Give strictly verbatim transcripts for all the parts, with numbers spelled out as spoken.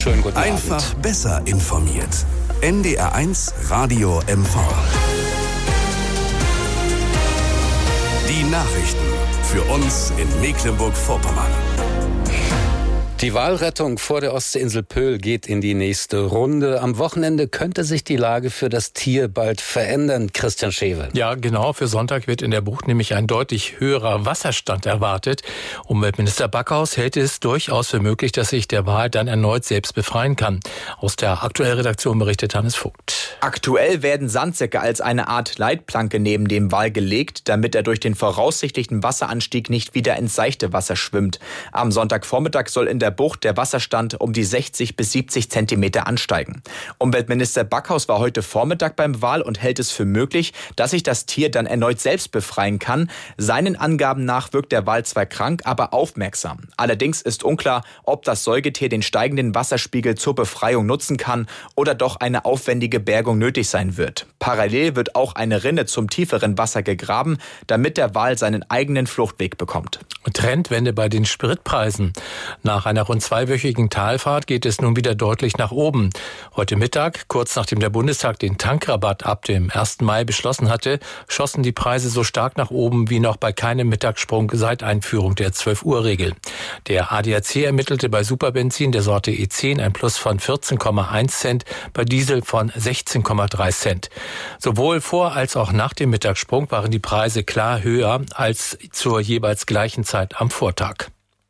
Schönen guten Abend. Einfach besser informiert. N D R eins Radio M V. Die Nachrichten für uns in Mecklenburg-Vorpommern. Die Walrettung vor der Ostseeinsel Pöhl geht in die nächste Runde. Am Wochenende könnte sich die Lage für das Tier bald verändern. Christian Schewe. Ja, genau. Für Sonntag wird in der Bucht nämlich ein deutlich höherer Wasserstand erwartet. Umweltminister Backhaus hält es durchaus für möglich, dass sich der Wal dann erneut selbst befreien kann. Aus der aktuellen Redaktion berichtet Hannes Vogt. Aktuell werden Sandsäcke als eine Art Leitplanke neben dem Wal gelegt, damit er durch den voraussichtlichen Wasseranstieg nicht wieder ins seichte Wasser schwimmt. Am Sonntagvormittag soll in der Bucht der Wasserstand um die sechzig bis siebzig Zentimeter ansteigen. Umweltminister Backhaus war heute Vormittag beim Wal und hält es für möglich, dass sich das Tier dann erneut selbst befreien kann. Seinen Angaben nach wirkt der Wal zwar krank, aber aufmerksam. Allerdings ist unklar, ob das Säugetier den steigenden Wasserspiegel zur Befreiung nutzen kann oder doch eine aufwendige Bergung nötig sein wird. Parallel wird auch eine Rinne zum tieferen Wasser gegraben, damit der Wal seinen eigenen Fluchtweg bekommt. Trendwende bei den Spritpreisen. Nach einer rund zweiwöchigen Talfahrt geht es nun wieder deutlich nach oben. Heute Mittag, kurz nachdem der Bundestag den Tankrabatt ab dem ersten Mai beschlossen hatte, schossen die Preise so stark nach oben wie noch bei keinem Mittagssprung seit Einführung der zwölf-Uhr-Regel. Der A D A C ermittelte bei Superbenzin der Sorte E zehn ein Plus von vierzehn Komma eins Cent, bei Diesel von sechzehn Komma drei Cent. Sowohl vor als auch nach dem Mittagssprung waren die Preise klar höher als zur jeweils gleichen Zeit am Vortag.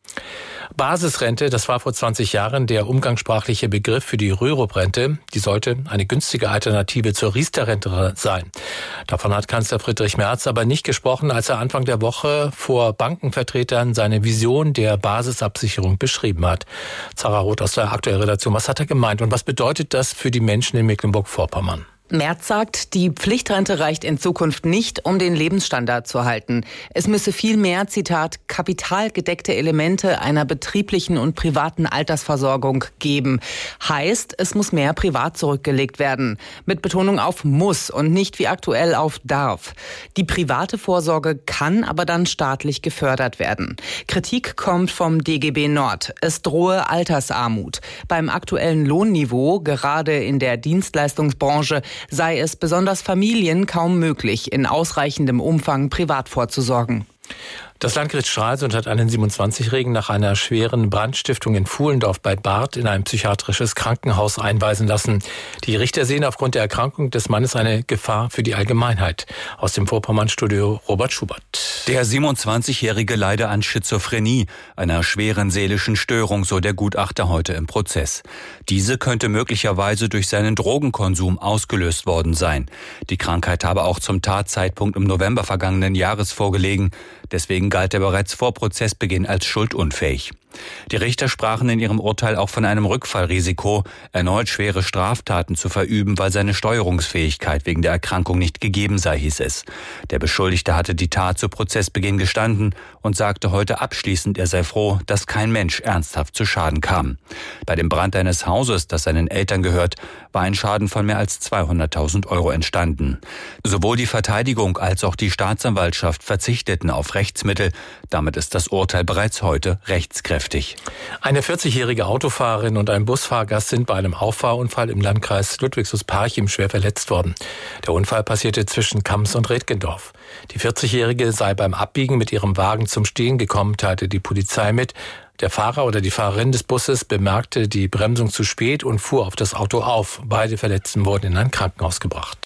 Basisrente, das war vor zwanzig Jahren der umgangssprachliche Begriff für die Rürup-Rente. Die sollte eine günstige Alternative zur Riester-Rente sein. Davon hat Kanzler Friedrich Merz aber nicht gesprochen, als er Anfang der Woche vor Bankenvertretern seine Vision der Basisabsicherung beschrieben hat. Zara Roth aus der aktuellen Redaktion, was hat er gemeint und was bedeutet das für die Menschen in Mecklenburg-Vorpommern? Merz sagt, die Pflichtrente reicht in Zukunft nicht, um den Lebensstandard zu halten. Es müsse vielmehr, Zitat, kapitalgedeckte Elemente einer betrieblichen und privaten Altersversorgung geben. Heißt, es muss mehr privat zurückgelegt werden. Mit Betonung auf muss und nicht wie aktuell auf darf. Die private Vorsorge kann aber dann staatlich gefördert werden. Kritik kommt vom D G B Nord. Es drohe Altersarmut. Beim aktuellen Lohnniveau, gerade in der Dienstleistungsbranche, sei es besonders Familien kaum möglich, in ausreichendem Umfang privat vorzusorgen. Das Landgericht Stralsund hat einen siebenundzwanzigjährigen nach einer schweren Brandstiftung in Fuhlendorf bei Barth in ein psychiatrisches Krankenhaus einweisen lassen. Die Richter sehen aufgrund der Erkrankung des Mannes eine Gefahr für die Allgemeinheit. Aus dem Vorpommern-Studio Robert Schubert. Der siebenundzwanzigjährige leide an Schizophrenie, einer schweren seelischen Störung, so der Gutachter heute im Prozess. Diese könnte möglicherweise durch seinen Drogenkonsum ausgelöst worden sein. Die Krankheit habe auch zum Tatzeitpunkt im November vergangenen Jahres vorgelegen. Deswegen galt er bereits vor Prozessbeginn als schuldunfähig. Die Richter sprachen in ihrem Urteil auch von einem Rückfallrisiko, erneut schwere Straftaten zu verüben, weil seine Steuerungsfähigkeit wegen der Erkrankung nicht gegeben sei, hieß es. Der Beschuldigte hatte die Tat zu Prozessbeginn gestanden und sagte heute abschließend, er sei froh, dass kein Mensch ernsthaft zu Schaden kam. Bei dem Brand eines Hauses, das seinen Eltern gehört, war ein Schaden von mehr als zweihunderttausend Euro entstanden. Sowohl die Verteidigung als auch die Staatsanwaltschaft verzichteten auf Rechtsmittel. Damit ist das Urteil bereits heute rechtskräftig. Eine vierzigjährige Autofahrerin und ein Busfahrgast sind bei einem Auffahrunfall im Landkreis Ludwigslust-Parchim schwer verletzt worden. Der Unfall passierte zwischen Kams und Redgendorf. Die vierzigjährige sei beim Abbiegen mit ihrem Wagen zum Stehen gekommen, teilte die Polizei mit. Der Fahrer oder die Fahrerin des Busses bemerkte die Bremsung zu spät und fuhr auf das Auto auf. Beide Verletzten wurden in ein Krankenhaus gebracht.